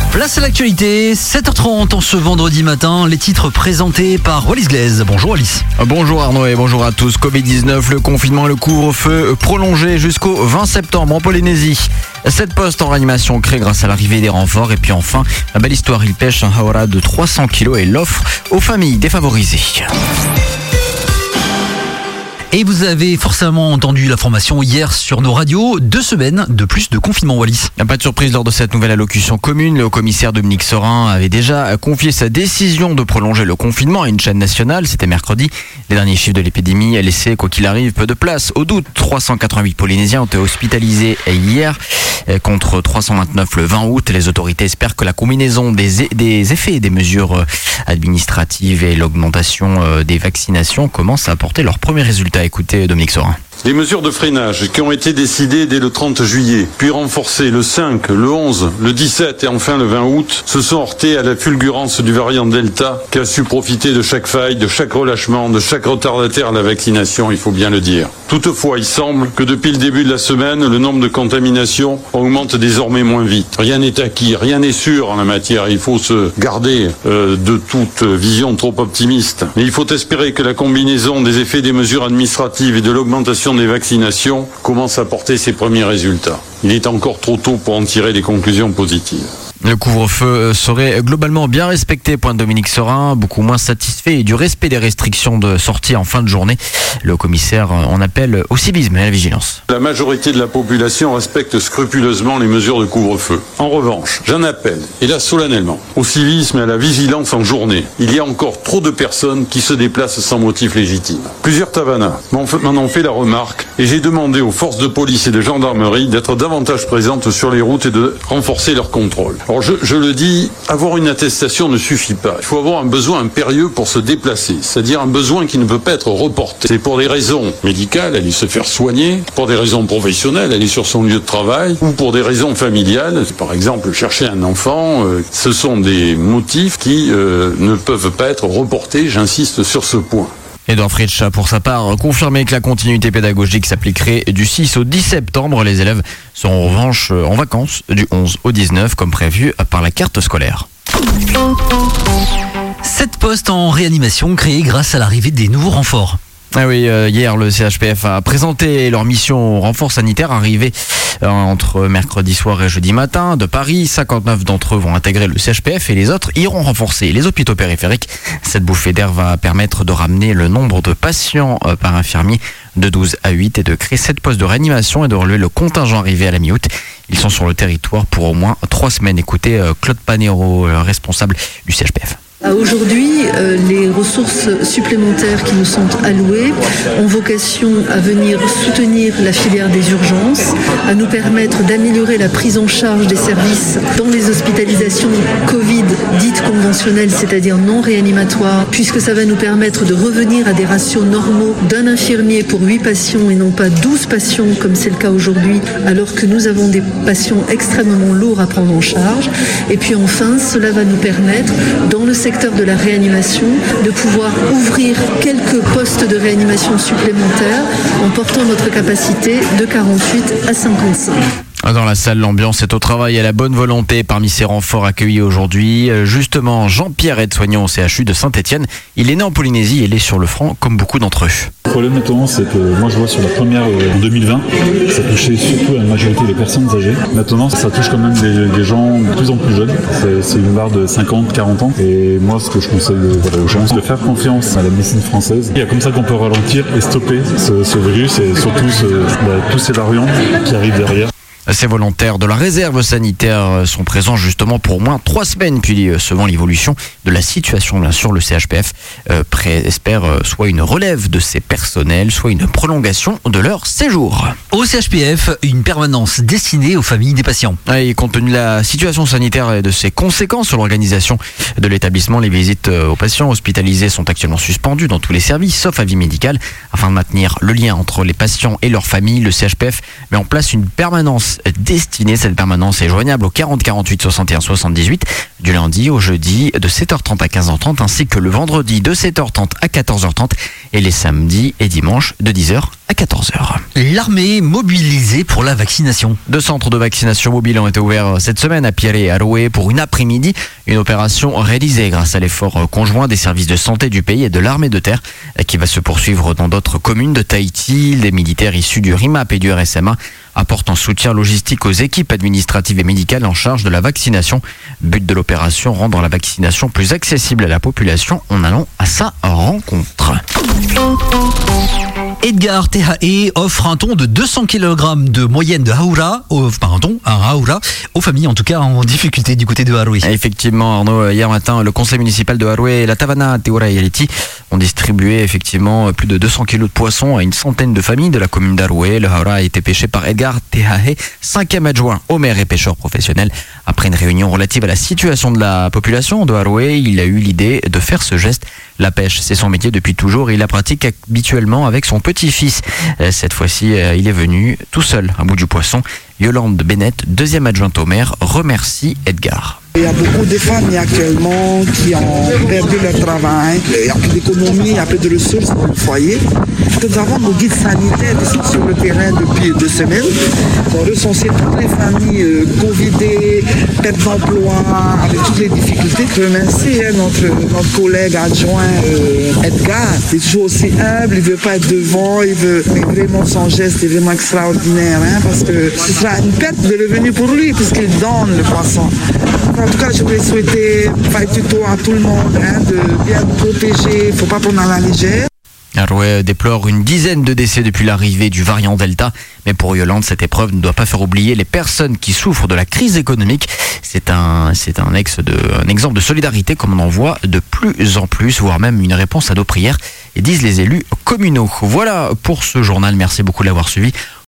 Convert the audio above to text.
Place à l'actualité, 7h30 en ce vendredi matin, les titres présentés par Wallis Glaise. Bonjour Wallis. Bonjour Arnaud et bonjour à tous. Covid-19, le confinement et le couvre-feu prolongé jusqu'au 20 septembre en Polynésie. 7 postes en réanimation créés grâce à l'arrivée des renforts. Et puis enfin, la belle histoire, il pêche un haora de 300 kilos et l'offre aux familles défavorisées. Et vous avez forcément entendu l'information hier sur nos radios, 2 semaines de plus de confinement Wallis. Pas de surprise lors de cette nouvelle allocution commune. Le commissaire Dominique Sorin avait déjà confié sa décision de prolonger le confinement à une chaîne nationale. C'était mercredi. Les derniers chiffres de l'épidémie laissaient, quoi qu'il arrive, peu de place au doute. 388 Polynésiens ont été hospitalisés hier contre 329 le 20 août. Les autorités espèrent que la combinaison des effets des mesures administratives et l'augmentation des vaccinations commence à apporter leurs premiers résultats. Écoutez Dominique Sorin. Les mesures de freinage qui ont été décidées dès le 30 juillet, puis renforcées le 5, le 11, le 17 et enfin le 20 août, se sont heurtées à la fulgurance du variant Delta qui a su profiter de chaque faille, de chaque relâchement, de chaque retardataire à la vaccination, il faut bien le dire. Toutefois, il semble que depuis le début de la semaine, le nombre de contaminations augmente désormais moins vite. Rien n'est acquis, rien n'est sûr en la matière. Il faut se garder de toute vision trop optimiste. Mais il faut espérer que la combinaison des effets des mesures administratives et de l'augmentation des vaccinations commence à porter ses premiers résultats. Il est encore trop tôt pour en tirer des conclusions positives. Le couvre-feu serait globalement bien respecté, pointe Dominique Sorin, beaucoup moins satisfait du respect des restrictions de sortie en fin de journée. Le commissaire en appelle au civisme et à la vigilance. La majorité de la population respecte scrupuleusement les mesures de couvre-feu. En revanche, j'en appelle, et là solennellement, au civisme et à la vigilance en journée. Il y a encore trop de personnes qui se déplacent sans motif légitime. Plusieurs tavernas m'en ont fait la remarque et j'ai demandé aux forces de police et de gendarmerie d'être davantage présentes sur les routes et de renforcer leur contrôle. Alors je le dis, avoir une attestation ne suffit pas. Il faut avoir un besoin impérieux pour se déplacer, c'est-à-dire un besoin qui ne peut pas être reporté. C'est pour des raisons médicales, aller se faire soigner, pour des raisons professionnelles, aller sur son lieu de travail, ou pour des raisons familiales, par exemple chercher un enfant. Ce sont des motifs qui ne peuvent pas être reportés, j'insiste sur ce point. Edouard Fritsch a pour sa part confirmé que la continuité pédagogique s'appliquerait du 6 au 10 septembre. Les élèves seront en revanche en vacances du 11 au 19 comme prévu par la carte scolaire. 7 postes en réanimation créés grâce à l'arrivée des nouveaux renforts. Ah oui, hier le CHPF a présenté leur mission renfort sanitaire arrivée entre mercredi soir et jeudi matin de Paris. 59 d'entre eux vont intégrer le CHPF et les autres iront renforcer les hôpitaux périphériques. Cette bouffée d'air va permettre de ramener le nombre de patients par infirmier de 12 à 8 et de créer 7 postes de réanimation et de relever le contingent arrivé à la mi-août. Ils sont sur le territoire pour au moins 3 semaines. Écoutez Claude Panero, responsable du CHPF. Aujourd'hui, les ressources supplémentaires qui nous sont allouées ont vocation à venir soutenir la filière des urgences, à nous permettre d'améliorer la prise en charge des services dans les hospitalisations Covid dites conventionnelles, c'est-à-dire non réanimatoires, puisque ça va nous permettre de revenir à des ratios normaux d'un infirmier pour 8 patients et non pas 12 patients comme c'est le cas aujourd'hui, alors que nous avons des patients extrêmement lourds à prendre en charge. Et puis enfin, cela va nous permettre, dans le secteur de la réanimation, de pouvoir ouvrir quelques postes de réanimation supplémentaires en portant notre capacité de 48 à 55. Dans la salle, l'ambiance est au travail et à la bonne volonté parmi ces renforts accueillis aujourd'hui. Justement, Jean-Pierre, aide-soignant au CHU de Saint-Etienne. Il est né en Polynésie et il est sur le front comme beaucoup d'entre eux. Le problème maintenant, c'est que moi je vois sur la première en 2020, ça touchait surtout la majorité des personnes âgées. Maintenant, ça touche quand même des gens de plus en plus jeunes. C'est une barre de 50, 40 ans. Et moi, ce que je conseille aux gens, c'est de faire confiance à la médecine française. Il y a comme ça qu'on peut ralentir et stopper ce virus et surtout tous ces variants qui arrivent derrière. Ces volontaires de la réserve sanitaire sont présents justement pour au moins 3 semaines. Puis, selon l'évolution de la situation, bien sûr, le CHPF espère soit une relève de ces personnels, soit une prolongation de leur séjour. Au CHPF, une permanence destinée aux familles des patients. Et compte tenu de la situation sanitaire et de ses conséquences sur l'organisation de l'établissement, les visites aux patients hospitalisés sont actuellement suspendues dans tous les services, sauf avis médical. Afin de maintenir le lien entre les patients et leurs familles, le CHPF met en place une permanence destinée. Cette permanence est joignable au 40 48 61 78 du lundi au jeudi de 7h30 à 15h30 ainsi que le vendredi de 7h30 à 14h30 et les samedis et dimanches de 10h à 14h. L'armée mobilisée pour la vaccination. 2 centres de vaccination mobiles ont été ouverts cette semaine à Pierre et à Aroué pour une après-midi. Une opération réalisée grâce à l'effort conjoint des services de santé du pays et de l'armée de terre qui va se poursuivre dans d'autres communes de Tahiti. Des militaires issus du RIMAP et du RSMA apportent un soutien logistique aux équipes administratives et médicales en charge de la vaccination. But de l'opération, rendre la vaccination plus accessible à la population en allant à sa rencontre. Edgar THE offre un ton de 200 kg de moyenne de haoura, un haoura, aux familles en tout cas en difficulté du côté de Aroué. Effectivement, Arnaud, hier matin, le conseil municipal de Aroué et la Tavana Teura Yaliti ont distribué effectivement plus de 200 kg de poissons à une centaine de familles de la commune d'Aroué. Le haoura a été pêché par Edgar THE, 5e adjoint au maire et pêcheur professionnel. Après une réunion relative à la situation de la population de Aroué, il a eu l'idée de faire ce geste. La pêche, c'est son métier depuis toujours et il la pratique habituellement avec son petit-fils. Cette fois-ci, il est venu tout seul à bout du poisson. Yolande Bennett, 2e adjointe au maire, remercie Edgar. Il y a beaucoup de familles actuellement qui ont perdu leur travail. Il n'y a plus d'économie, il n'y a plus de ressources dans le foyer. Nous avons nos guides sanitaires qui sont sur le terrain depuis 2 semaines. Ils ont recensé toutes les familles covidées, perte d'emploi, avec toutes les difficultés. Je remercie notre collègue adjoint Edgar. Il est toujours aussi humble, il ne veut pas être devant, mais vraiment son geste est vraiment extraordinaire, parce que ce sera une perte de revenus pour lui puisqu'il donne le poisson. En tout cas, je voulais souhaiter à tout le monde de bien protéger, il ne faut pas prendre à la légère. Aroué déplore une dizaine de décès depuis l'arrivée du variant Delta. Mais pour Yolande, cette épreuve ne doit pas faire oublier les personnes qui souffrent de la crise économique. C'est un exemple de solidarité comme on en voit de plus en plus, voire même une réponse à nos prières, et disent les élus communaux. Voilà pour ce journal. Merci beaucoup de l'avoir suivi.